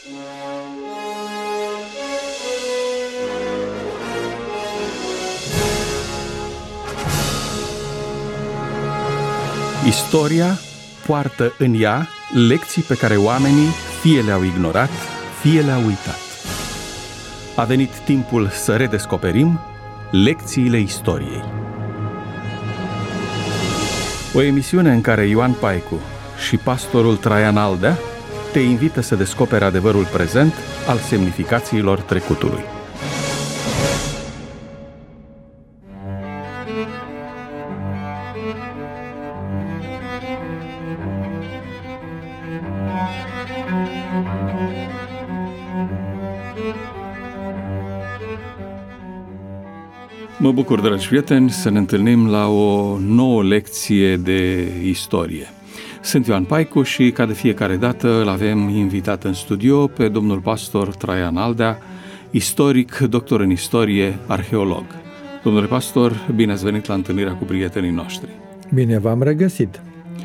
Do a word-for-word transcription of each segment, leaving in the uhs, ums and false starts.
Istoria poartă în ea lecții pe care oamenii fie le-au ignorat, fie le-au uitat. A venit timpul să redescoperim lecțiile istoriei. O emisiune în care Ioan Paicu și pastorul Traian Aldea te invită să descoperi adevărul prezent al semnificațiilor trecutului. Mă bucur, dragi prieteni, să ne întâlnim la o nouă lecție de istorie. Sunt Ioan Paicu și, ca de fiecare dată, îl avem invitat în studio pe domnul pastor Traian Aldea, istoric, doctor în istorie, arheolog. Domnule pastor, bine ați venit la întâlnirea cu prietenii noștri. Bine v-am regăsit.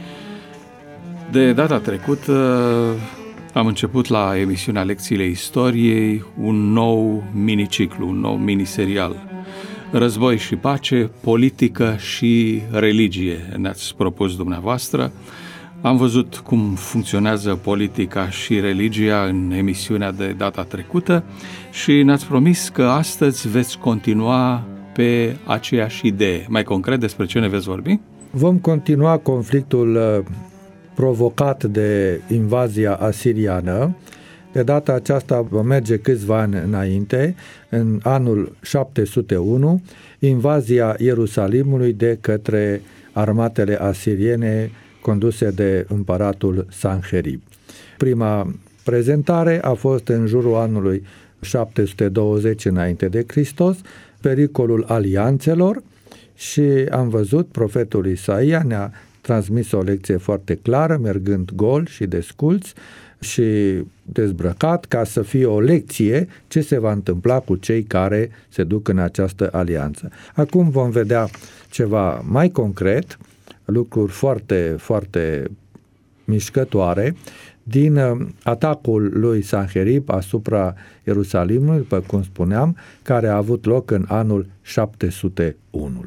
De data trecută am început la emisiunea Lecțiile Istoriei un nou miniciclu, un nou miniserial. Război și pace, politică și religie, ne-ați propus dumneavoastră. Am văzut cum funcționează politica și religia în emisiunea de data trecută și ne-ați promis că astăzi veți continua pe aceeași idee. Mai concret, despre ce ne veți vorbi? Vom continua conflictul provocat de invazia asiriană. De data aceasta va merge câțiva ani înainte, în anul șapte sute unu, invazia Ierusalimului de către armatele asiriene conduse de împăratul Sanherib. Prima prezentare a fost în jurul anului șapte sute douăzeci înainte de Hristos, pericolul alianțelor, și am văzut, profetul Isaia ne-a transmis o lecție foarte clară, mergând gol și desculți și dezbrăcat, ca să fie o lecție ce se va întâmpla cu cei care se duc în această alianță. Acum vom vedea ceva mai concret, lucruri foarte, foarte mișcătoare din atacul lui Sanherib asupra Ierusalimului, după cum spuneam, care a avut loc în anul șapte sute unu.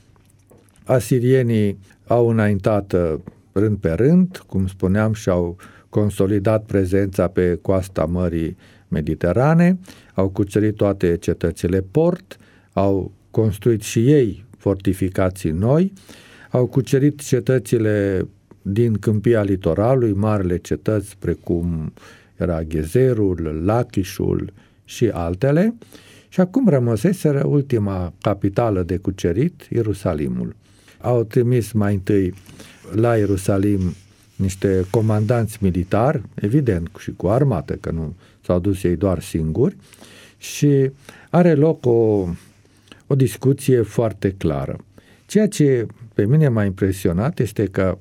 Asirienii au înaintat rând pe rând, cum spuneam, și-au consolidat prezența pe coasta Mării Mediterane, au cucerit toate cetățile port, au construit și ei fortificații noi, au cucerit cetățile din câmpia litoralului, marile cetăți precum era Gezerul, Lachișul și altele, și acum rămăseseră ultima capitală de cucerit, Ierusalimul. Au trimis mai întâi la Ierusalim niște comandanți militari, evident și cu armată, că nu s-au dus ei doar singuri, și are loc o, o discuție foarte clară. Ceea ce pe mine m-a impresionat este că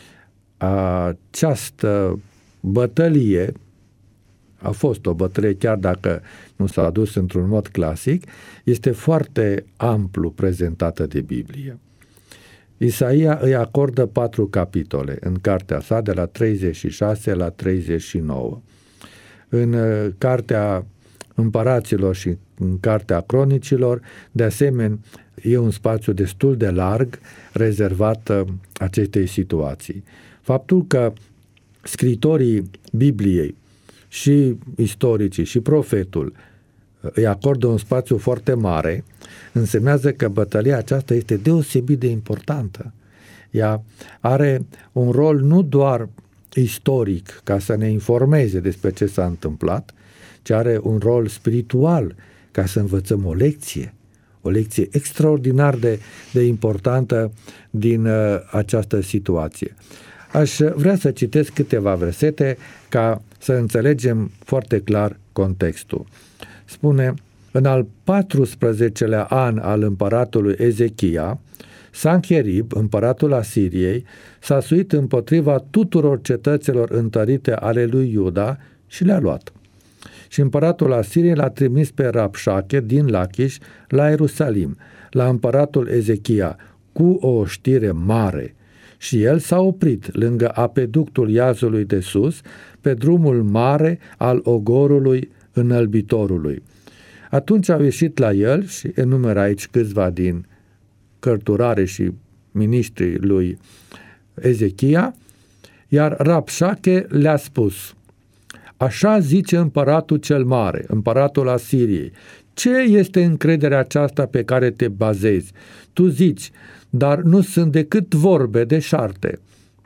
această bătălie a fost o bătălie, chiar dacă nu s-a adus într-un mod clasic, este foarte amplu prezentată de Biblie. Isaia îi acordă patru capitole în cartea sa, de la treizeci și șase la treizeci și nouă. În cartea Împăraților și în cartea Cronicilor, de asemenea, e un spațiu destul de larg rezervat acestei situații. Faptul că scritorii Bibliei și istoricii și profetul îi acordă un spațiu foarte mare, însemnează că bătălia aceasta este deosebit de importantă. Ea are un rol nu doar istoric, ca să ne informeze despre ce s-a întâmplat, ci are un rol spiritual, ca să învățăm o lecție, o lecție extraordinar de, de importantă din uh, această situație. Aș vrea să citesc câteva versete ca să înțelegem foarte clar contextul. Spune: în al paisprezecelea an al împăratului Ezechia, Sanherib, împăratul Asiriei, s-a suit împotriva tuturor cetăților întărite ale lui Iuda și le-a luat. Și împăratul Asiriei l-a trimis pe Rabșache din Lachiș la Ierusalim, la împăratul Ezechia, cu o știre mare, și el s-a oprit lângă apeductul iazului de sus, pe drumul mare al ogorului înălbitorului. Atunci au ieșit la el și enumeră aici câțiva din cărturare și miniștrii lui Ezechia, iar Rabșache le-a spus: așa zice împăratul cel mare, împăratul Asiriei, ce este încrederea aceasta pe care te bazezi? Tu zici, dar nu sunt decât vorbe deșarte.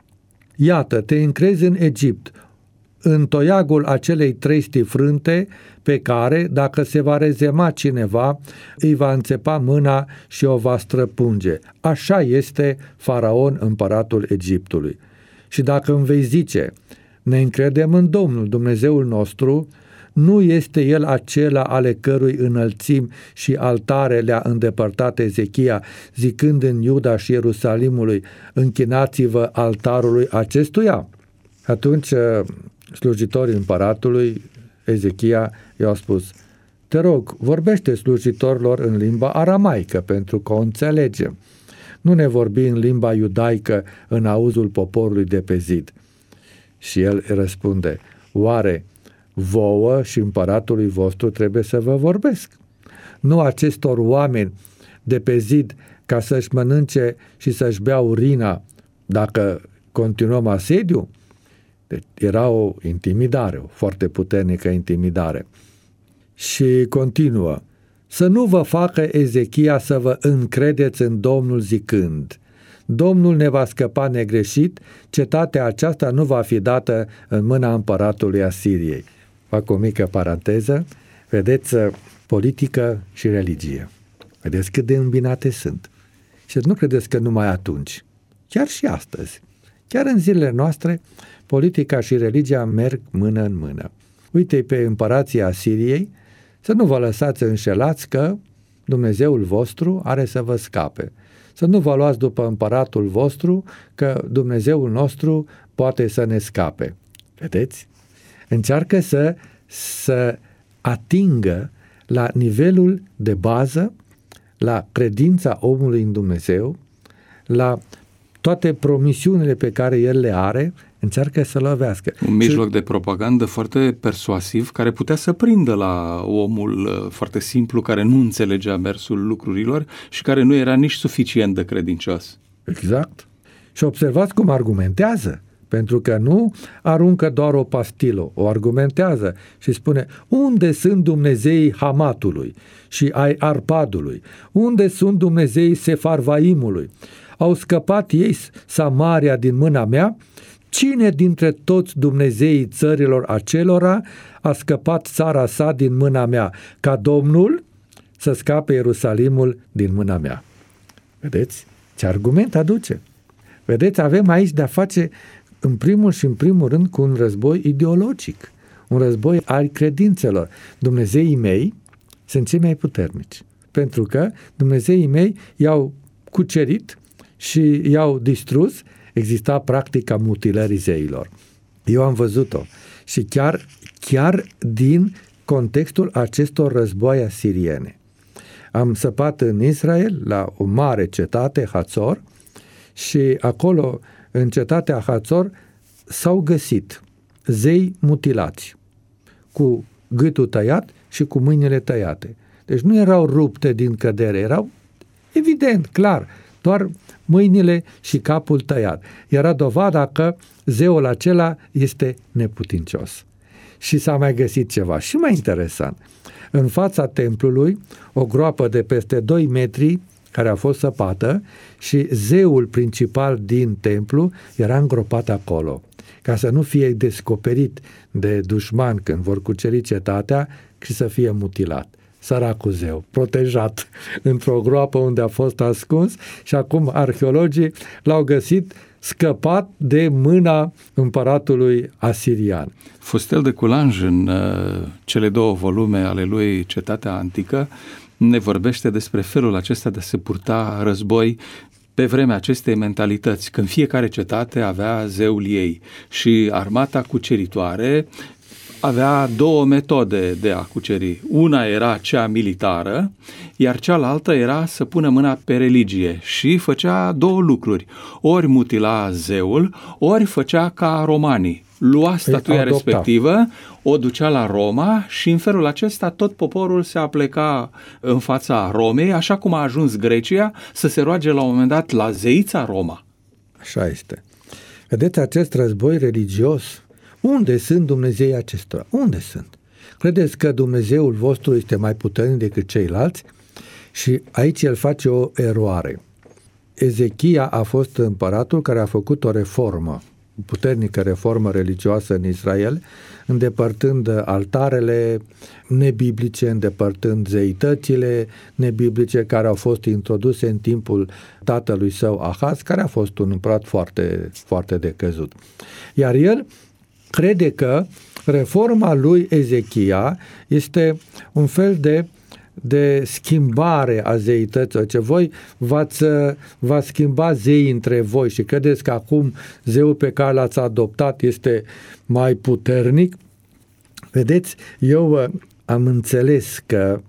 Iată, te încrezi în Egipt, în toiagul acelei trestii frânte pe care, dacă se va rezema cineva, îi va înțepa mâna și o va străpunge. Așa este Faraon, împăratul Egiptului. Și dacă îmi vei zice, ne încredem în Domnul, Dumnezeul nostru, nu este El acela ale cărui înălțimi și altare le-a îndepărtat Ezechia, zicând în Iuda și Ierusalimului, închinați-vă altarului acestuia? Atunci slujitorii împăratului Ezechia i-au spus: te rog, vorbește slujitorilor în limba aramaică, pentru că o înțelegem. Nu ne vorbi în limba iudaică în auzul poporului de pe zid. Și el răspunde: oare vouă și împăratului vostru trebuie să vă vorbesc? Nu acestor oameni de pe zid ca să-și mănânce și să-și bea urina dacă continuăm asediu? Deci era o intimidare, o foarte puternică intimidare. Și continuă: să nu vă facă Ezechia să vă încredeți în Domnul zicând, Domnul ne va scăpa negreșit, cetatea aceasta nu va fi dată în mâna împăratului Asiriei. Fac o mică paranteză, vedeți, politică și religie. Vedeți cât de îmbinate sunt. Și nu credeți că numai atunci, chiar și astăzi, chiar în zilele noastre, politica și religia merg mână în mână. Uite pe împărații Asiriei, să nu vă lăsați înșelați că Dumnezeul vostru are să vă scape. Să nu vă luați după împăratul vostru că Dumnezeul nostru poate să ne scape. Vedeți? Încearcă să, să atingă la nivelul de bază, la credința omului în Dumnezeu, la toate promisiunile pe care el le are, încearcă să lovească. Un mijloc și de propagandă foarte persuasiv, care putea să prindă la omul foarte simplu, care nu înțelegea mersul lucrurilor și care nu era nici suficient de credincios. Exact. Și observați cum argumentează, pentru că nu aruncă doar o pastilă, o argumentează și spune: unde sunt Dumnezeii Hamatului și ai Arpadului? Unde sunt Dumnezeii Sefarvaimului? Au scăpat ei Samaria din mâna mea? Cine dintre toți Dumnezeii țărilor acelora a scăpat țara sa din mâna mea, ca Domnul să scape Ierusalimul din mâna mea? Vedeți ce argument aduce? Vedeți, avem aici de-a face în primul și în primul rând cu un război ideologic, un război al credințelor. Dumnezeii mei sunt cei mai puternici, pentru că Dumnezeii mei i-au cucerit și i-au distrus. Exista practica mutilării zeilor. Eu am văzut-o și chiar, chiar din contextul acestor războaie asiriene. Am săpat în Israel la o mare cetate, Hațor, și acolo, în cetatea Hațor, s-au găsit zei mutilați, cu gâtul tăiat și cu mâinile tăiate. Deci nu erau rupte din cădere, erau evident, clar, doar mâinile și capul tăiat. Era dovada că zeul acela este neputincios. Și s-a mai găsit ceva și mai interesant. În fața templului, o groapă de peste doi metri care a fost săpată și zeul principal din templu era îngropat acolo, ca să nu fie descoperit de dușman când vor cuceri cetatea și să fie mutilat. Săracul zeu, protejat într-o groapă unde a fost ascuns și acum arheologii l-au găsit scăpat de mâna împăratului asirian. Fustel de Coulanges, în uh, cele două volume ale lui Cetatea Antică, ne vorbește despre felul acesta de a se purta război pe vremea acestei mentalități, când fiecare cetate avea zeul ei și armata cuceritoare avea două metode de a cuceri. Una era cea militară, iar cealaltă era să pună mâna pe religie și făcea două lucruri. Ori mutila zeul, ori făcea ca romanii. Lua statuia respectivă, o ducea la Roma și în felul acesta tot poporul se apleca în fața Romei, așa cum a ajuns Grecia să se roage la un moment dat la zeița Roma. Așa este. Vedeți, acest război religios, unde sunt Dumnezeii acestora? Unde sunt? Credeți că Dumnezeul vostru este mai puternic decât ceilalți? Și aici el face o eroare. Ezechia a fost împăratul care a făcut o reformă, o puternică reformă religioasă în Israel, îndepărtând altarele nebiblice, îndepărtând zeitățile nebiblice care au fost introduse în timpul tatălui său Ahaz, care a fost un împărat foarte, foarte decăzut. Iar el crede că reforma lui Ezechia este un fel de de schimbare a zeității, ce voi v-ați, v-ați schimba zeii între voi și credeți că acum zeul pe care l-ați adoptat este mai puternic. Vedeți, eu am înțeles că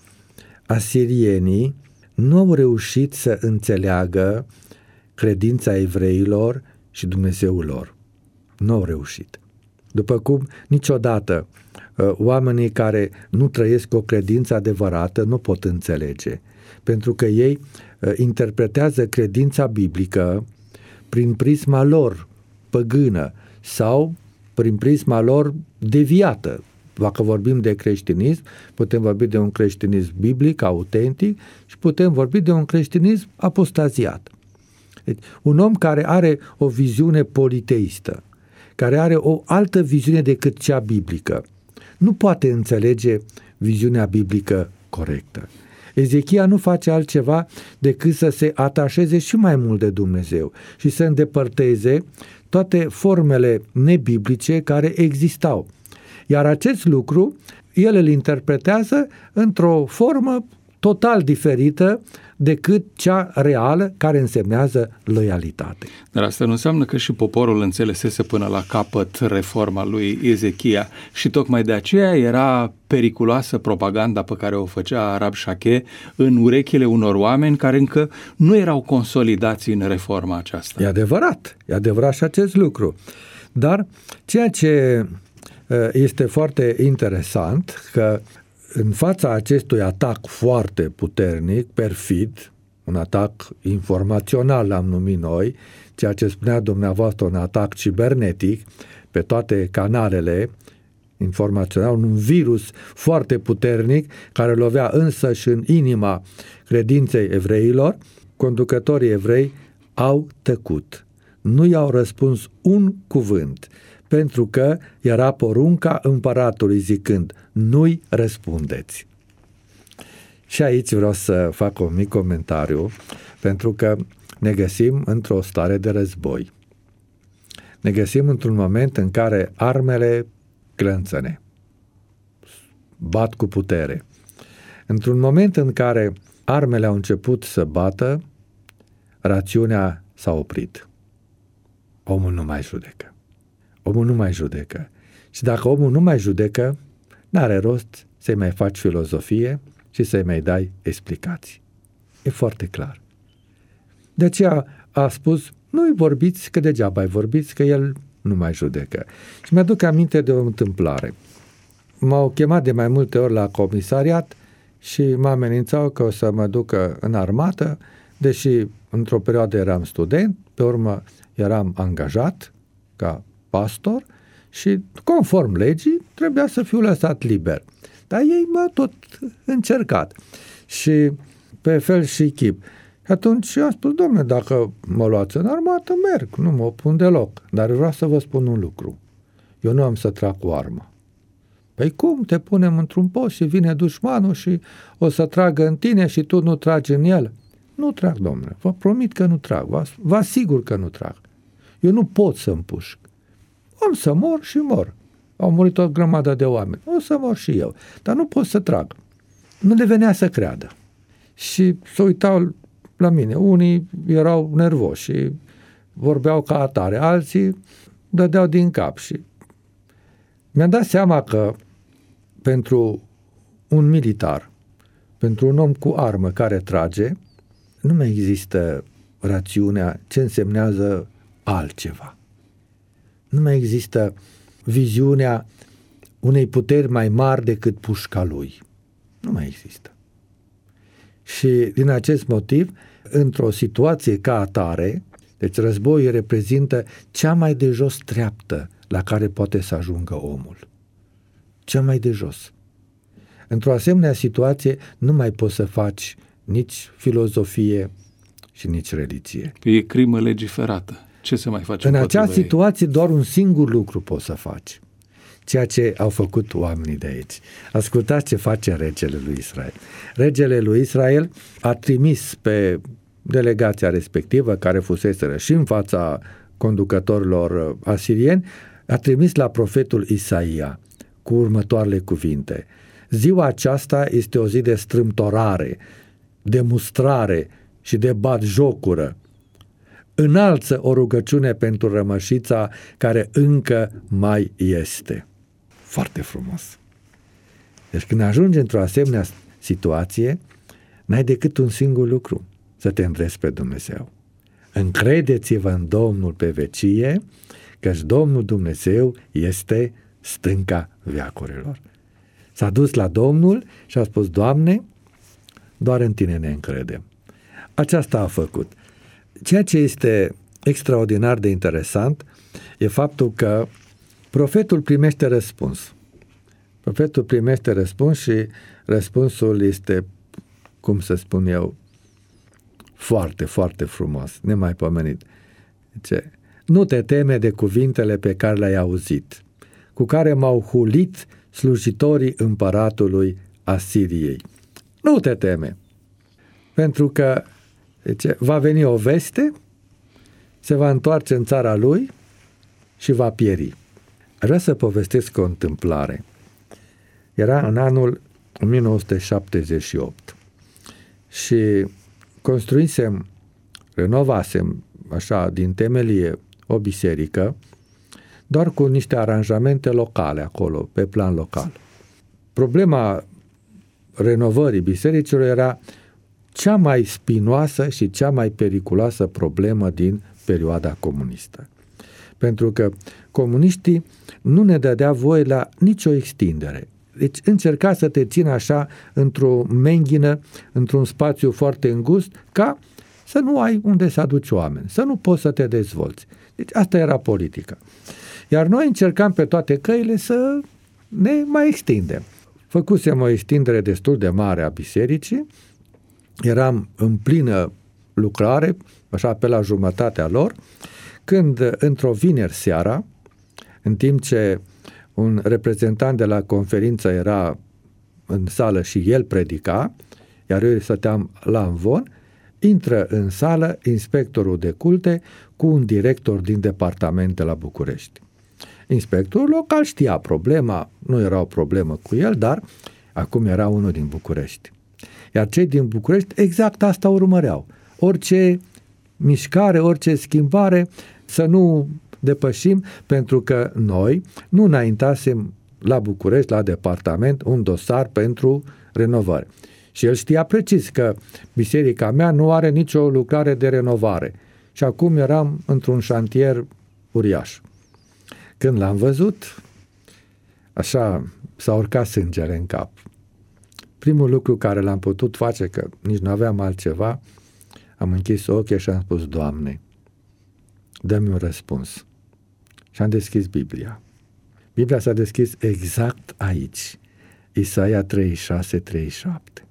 asirienii nu au reușit să înțeleagă credința evreilor și Dumnezeul lor. Nu au reușit. După cum niciodată oamenii care nu trăiesc o credință adevărată nu pot înțelege, pentru că ei interpretează credința biblică prin prisma lor păgână sau prin prisma lor deviată. Dacă vorbim de creștinism, putem vorbi de un creștinism biblic, autentic, și putem vorbi de un creștinism apostaziat. Deci, un om care are o viziune politeistă, care are o altă viziune decât cea biblică, nu poate înțelege viziunea biblică corectă. Ezechia nu face altceva decât să se atașeze și mai mult de Dumnezeu și să îndepărteze toate formele nebiblice care existau. Iar acest lucru, el îl interpretează într-o formă total diferită decât cea reală, care însemnează loialitate. Dar asta nu înseamnă că și poporul înțelesese până la capăt reforma lui Ezechia și tocmai de aceea era periculoasă propaganda pe care o făcea Rabshakeh în urechile unor oameni care încă nu erau consolidați în reforma aceasta. E adevărat, e adevărat și acest lucru. Dar ceea ce este foarte interesant, că în fața acestui atac foarte puternic, perfid, un atac informațional l-am numit noi, ceea ce spunea dumneavoastră un atac cibernetic pe toate canalele informaționale, un virus foarte puternic care lovea însă și în inima credinței evreilor, conducătorii evrei au tăcut. Nu i-au răspuns un cuvânt, pentru că era porunca împăratului zicând, nu-i răspundeți. Și aici vreau să fac un mic comentariu, pentru că ne găsim într-o stare de război. Ne găsim într-un moment în care armele glânțăne, bat cu putere. Într-un moment în care armele au început să bată, rațiunea s-a oprit. Omul nu mai judecă. Omul nu mai judecă. Și dacă omul nu mai judecă, n-are rost să-i mai faci filozofie și să-i mai dai explicații. E foarte clar. De aceea a spus, nu-i vorbiți, că degeaba îi vorbiți, că el nu mai judecă. Și mi-aduc aminte de o întâmplare. M-au chemat de mai multe ori la comisariat și mă amenințau că o să mă ducă în armată, deși într-o perioadă eram student, pe urmă eram angajat ca pastor și conform legii trebuia să fiu lăsat liber. Dar ei m-au tot încercat și pe fel și chip. Atunci am spus, dom'le, dacă mă luați în armată, merg, nu mă opun deloc. Dar vreau să vă spun un lucru. Eu nu am să trag cu armă. Păi cum? Te punem într-un post și vine dușmanul și o să tragă în tine și tu nu tragi în el? Nu trag, domnule. Vă promit că nu trag. Vă, vă asigur că nu trag. Eu nu pot să împușc. Am să mor și mor. Au murit o grămadă de oameni. O să mor și eu. Dar nu pot să trag. Nu le venea să creadă. Și se uitau la mine. Unii erau nervoși și vorbeau ca atare. Alții dădeau din cap și Mi-am dat seama că pentru un militar, pentru un om cu armă care trage, nu mai există rațiunea ce însemnează altceva. Nu mai există viziunea unei puteri mai mari decât pușca lui. Nu mai există. Și din acest motiv, într-o situație ca atare, deci războiul reprezintă cea mai de jos treaptă la care poate să ajungă omul. Cea mai de jos. Într-o asemenea situație nu mai poți să faci nici filozofie și nici religie. E crimă legiferată. Ce se mai face? În acea situație doar un singur lucru poți să faci. Ceea ce au făcut oamenii de aici. Ascultați ce face regele lui Israel. Regele lui Israel a trimis pe delegația respectivă, care fuseseră și în fața conducătorilor asirieni, a trimis la profetul Isaia cu următoarele cuvinte. Ziua aceasta este o zi de strâmtorare, de mustrare și de batjocură. Înalță o rugăciune pentru rămășița care încă mai este. Foarte frumos. Deci când ajungi într-o asemenea situație, n-ai decât un singur lucru, să te îndrepți pe Dumnezeu. Încredeți-vă în Domnul pe vecie, căci Domnul Dumnezeu este stânca veacurilor. S-a dus la Domnul și a spus, Doamne, doar în Tine ne încredem. Aceasta a făcut. Ceea ce este extraordinar de interesant e faptul că profetul primește răspuns. Profetul primește răspuns și răspunsul este, cum să spun eu, foarte, foarte frumos, nemaipomenit. Zice, nu te teme de cuvintele pe care le-ai auzit, cu care m-au hulit slujitorii împăratului Asiriei. Nu te teme, pentru că zice, va veni o veste, se va întoarce în țara lui și va pieri. Aș vrea să povestesc o întâmplare. Era în anul o mie nouă sute șaptezeci și opt și construisem, renovasem așa din temelie o biserică, doar cu niște aranjamente locale acolo, pe plan local. Problema renovării bisericilor era cea mai spinoasă și cea mai periculoasă problemă din perioada comunistă. Pentru că comuniștii nu ne dădea voie la nicio extindere. Deci încerca să te țină așa într-o menghină, într-un spațiu foarte îngust, ca să nu ai unde să aduci oameni, să nu poți să te dezvolți. Deci asta era politica. Iar noi încercam pe toate căile să ne mai extindem. Făcusem o extindere destul de mare a bisericii, eram în plină lucrare, așa pe la jumătatea lor, când într-o vineri seara, în timp ce un reprezentant de la conferință era în sală și el predica, iar eu stăteam la învon, intră în sală inspectorul de culte cu un director din departament de la București. Inspectorul local știa problema, nu era o problemă cu el, dar acum era unul din București. Iar cei din București exact asta urmăreau. Orice mișcare, orice schimbare, să nu depășim, pentru că noi nu înaintasem la București, la departament, un dosar pentru renovare. Și el știa precis că biserica mea nu are nicio lucrare de renovare. Și acum eram într-un șantier uriaș. Când l-am văzut, așa s-a urcat sângele în cap. Primul lucru care l-am putut face, că nici nu aveam altceva, am închis ochii și am spus, Doamne, dă-mi un răspuns. Și am deschis Biblia. Biblia s-a deschis exact aici. Isaia treizeci și șase treizeci și șapte.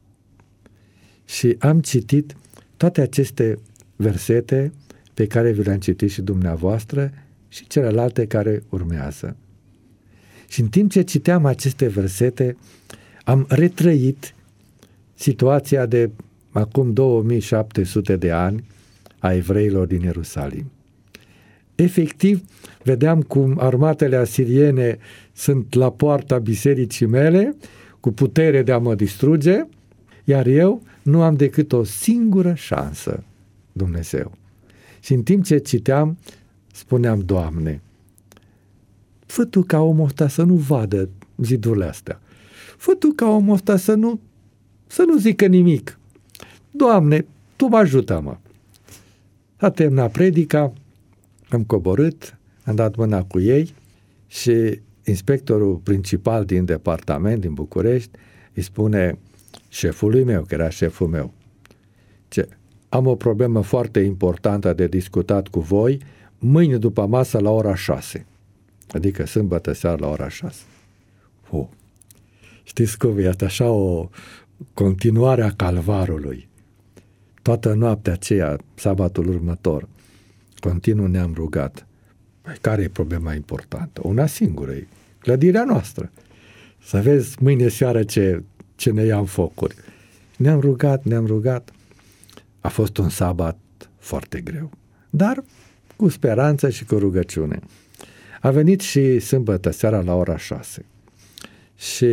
Și am citit toate aceste versete pe care vi le-am citit și dumneavoastră și celelalte care urmează. Și în timp ce citeam aceste versete, am retrăit situația de acum două mii șapte sute de ani a evreilor din Ierusalim. Efectiv, vedeam cum armatele asiriene sunt la poarta bisericii mele, cu putere de a mă distruge, iar eu nu am decât o singură șansă, Dumnezeu. Și în timp ce citeam, spuneam, Doamne, fă tu ca omul ăsta să nu vadă zidurile astea. Fă tu ca omul ăsta să nu, să nu zică nimic. Doamne, Tu mă ajută, mă. S-a terminat predica, am coborât, am dat mâna cu ei și inspectorul principal din departament, din București, îi spune șefului meu, că era șeful meu, ce am o problemă foarte importantă de discutat cu voi mâine după masă la ora șase. Adică sâmbătă seara la ora șase. Oh. Știți cum e? Așa o continuare a calvarului. Toată noaptea aceea, sabatul următor, continuu ne-am rugat. Care e problema importantă? Una singură, e clădirea noastră. Să vezi mâine seară ce, ce ne ia în focuri. Ne-am rugat, ne-am rugat. A fost un sabat foarte greu, dar cu speranță și cu rugăciune. A venit și sâmbătă seara la ora șase și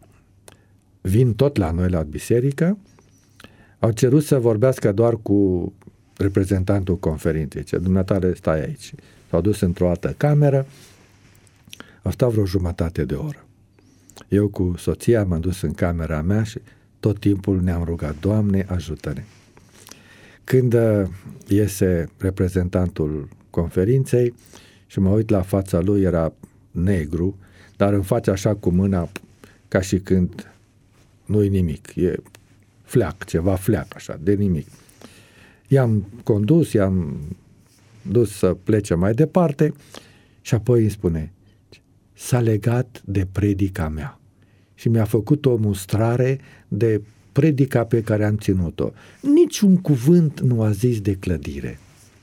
vin tot la noi la biserică. Au cerut să vorbească doar cu reprezentantul conferinței, ce dumneatare stai aici. S-au dus într-o altă cameră, au stat vreo jumătate de oră. Eu cu soția m-am dus în camera mea și tot timpul ne-am rugat, Doamne, ajută-ne. Când iese reprezentantul conferinței și mă uit la fața lui, era negru, dar îmi face așa cu mâna ca și când nu-i nimic, e fleac, ceva fleac așa, de nimic. I-am condus, i-am dus să plece mai departe și apoi îmi spune, s-a legat de predica mea și mi-a făcut o mustrare de predica pe care am ținut-o. Niciun cuvânt nu a zis de clădire.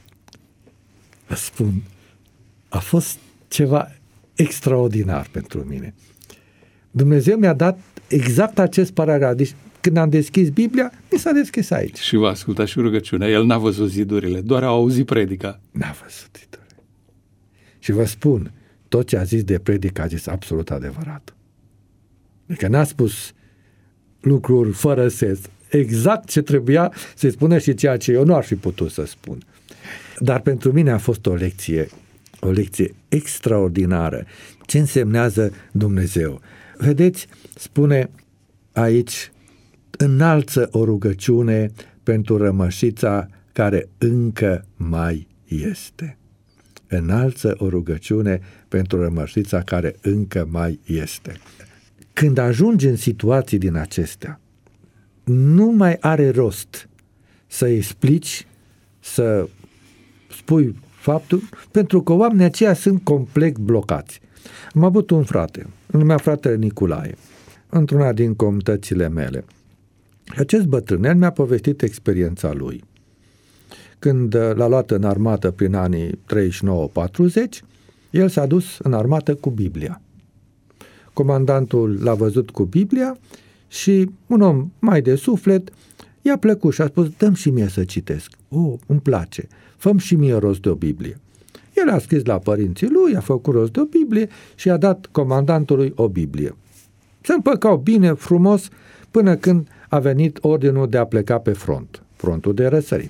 Vă spun, a fost ceva extraordinar pentru mine. Dumnezeu mi-a dat exact acest paragraf. Deci, când am deschis Biblia, mi s-a deschis aici. Și v-a ascultat și rugăciunea. El n-a văzut zidurile, doar a auzit predica. N-a văzut zidurile. Și vă spun, tot ce a zis de predică a zis absolut adevărat. Adică n-a spus lucruri fără sens. Exact ce trebuia să-i spună și ceea ce eu nu ar fi putut să spun. Dar pentru mine a fost o lecție, o lecție extraordinară. Ce însemnează Dumnezeu? Vedeți, spune aici, înalță o rugăciune pentru rămășița care încă mai este. Înalță o rugăciune pentru rămășița care încă mai este. Când ajungi în situații din acestea, nu mai are rost să explici, să spui faptul, pentru că oamenii aceia sunt complet blocați. Am avut un frate, îl numea fratele Nicolae, într-una din comunitățile mele. Acest bătrânel mi-a povestit experiența lui. Când l-a luat în armată prin anii treizeci și nouă patruzeci, el s-a dus în armată cu Biblia. Comandantul l-a văzut cu Biblia și un om mai de suflet i-a plăcut și a spus, dă-mi și mie să citesc. Oh, îmi place, fă-mi și mie rost de o Biblie. El a scris la părinții lui, a făcut rost de o Biblie și a dat comandantului o Biblie. Se împăcau bine, frumos, până când a venit ordinul de a pleca pe front, frontul de răsărit.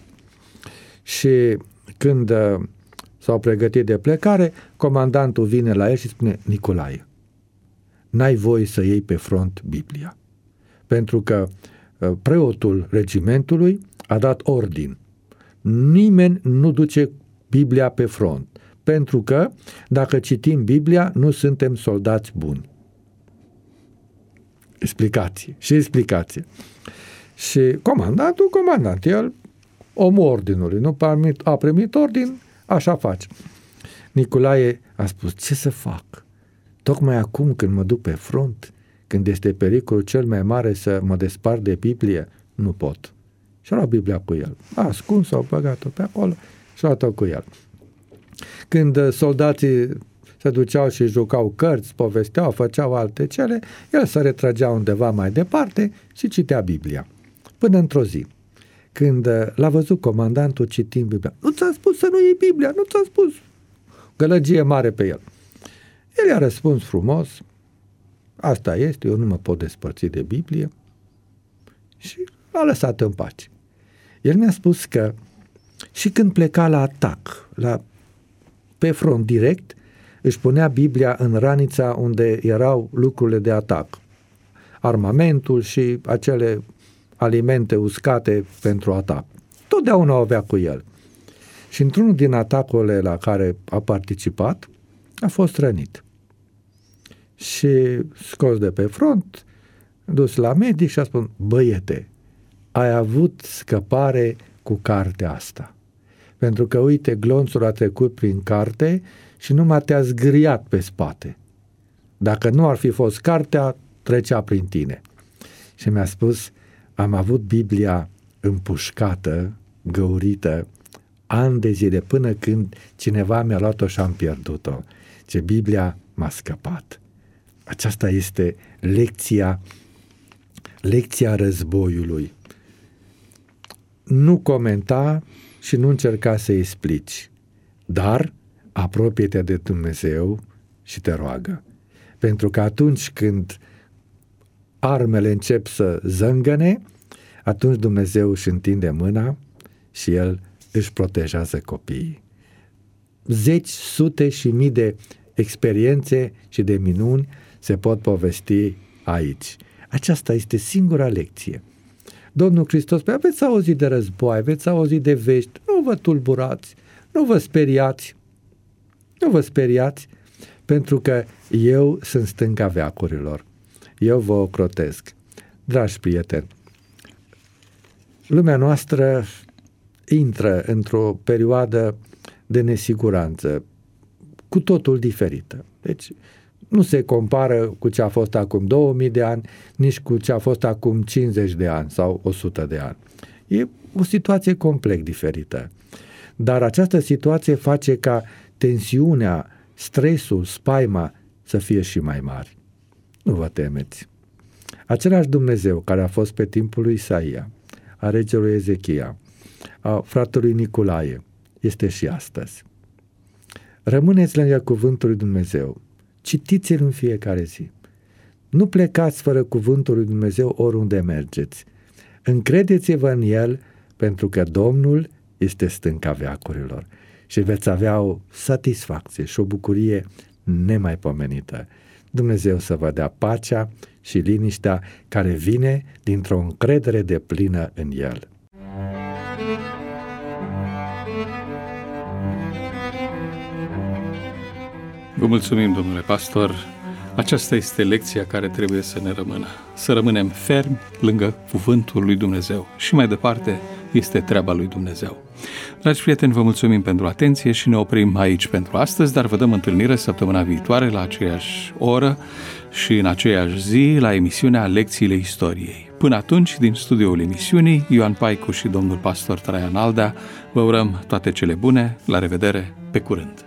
Și când uh, s-au pregătit de plecare, comandantul vine la el și spune, Nicolae, n-ai voie să iei pe front Biblia, pentru că uh, preotul regimentului a dat ordin. Nimeni nu duce Biblia pe front, pentru că dacă citim Biblia, nu suntem soldați buni. Explicație și explicație. Și comandantul, comandant, el, omul ordinului, nu a primit ordin, așa face. Nicolae a spus, ce să fac? Tocmai acum când mă duc pe front, când este pericolul cel mai mare să mă despart de Biblie, nu pot. Și-a luat Biblia cu el. A ascuns, au băgat-o pe acolo și a luat-o cu el. Când soldații se duceau și jucau cărți, povesteau, făceau alte cele, el se retrăgea undeva mai departe și citea Biblia. Până într-o zi, când l-a văzut comandantul citind Biblia, nu ți-a spus să nu iei Biblia, nu ți-a spus. Gălăgie mare pe el. El i-a răspuns frumos, asta este, eu nu mă pot despărți de Biblie și l-a lăsat în pace. El mi-a spus că și când pleca la atac, la, pe front direct, își punea Biblia în ranița unde erau lucrurile de atac, armamentul și acele alimente uscate pentru atac. Totdeauna o avea cu el. Și într-unul din atacurile la care a participat, a fost rănit. Și scos de pe front, dus la medic și a spus: băiete, ai avut scăpare cu cartea asta. Pentru că, uite, glonțul a trecut prin carte și numai te-a zgâriat pe spate. Dacă nu ar fi fost cartea, trecea prin tine. Și mi-a spus: am avut Biblia împușcată, găurită, ani de zile, până când cineva mi-a luat-o și am pierdut-o. Ce Biblia m-a scăpat. Aceasta este lecția, lecția războiului. Nu comenta și nu încerca să explici, dar apropie-te de Dumnezeu și te roagă. Pentru că atunci când armele încep să zângăne, atunci Dumnezeu își întinde mâna și El își protejează copiii. Zeci, sute și mii de experiențe și de minuni se pot povesti aici. Aceasta este singura lecție. Domnul Hristos spune: veți auzi de război, veți auzi de vești, nu vă tulburați, nu vă speriați, nu vă speriați, pentru că eu sunt stânca veacurilor, eu vă ocrotesc. Dragi prieteni, lumea noastră intră într-o perioadă de nesiguranță, cu totul diferită. Deci nu se compară cu ce a fost acum două mii de ani, nici cu ce a fost acum cincizeci de ani sau o sută de ani. E o situație complet diferită. Dar această situație face ca tensiunea, stresul, spaima să fie și mai mari. Nu vă temeți. Același Dumnezeu care a fost pe timpul lui Isaia, a regelui Ezechia, a fratelui Nicolae, este și astăzi. Rămâneți lângă cuvântul lui Dumnezeu. Citiți-l în fiecare zi. Nu plecați fără cuvântul lui Dumnezeu oriunde mergeți. Încredeți-vă în el, pentru că Domnul este stânca veacurilor și veți avea o satisfacție și o bucurie nemaipomenită. Dumnezeu să vă dea pacea și liniștea care vine dintr-o încredere deplină în el. Vă mulțumim, domnule pastor. Aceasta este lecția care trebuie să ne rămână. Să rămânem fermi lângă cuvântul lui Dumnezeu. Și mai departe este treaba lui Dumnezeu. Dragi prieteni, vă mulțumim pentru atenție și ne oprim aici pentru astăzi, dar vă dăm întâlnire săptămâna viitoare la aceeași oră și în aceeași zi la emisiunea Lecțiile Istoriei. Până atunci, din studioul emisiunii, Ioan Paicu și domnul pastor Traian Aldea, vă urăm toate cele bune, la revedere, pe curând!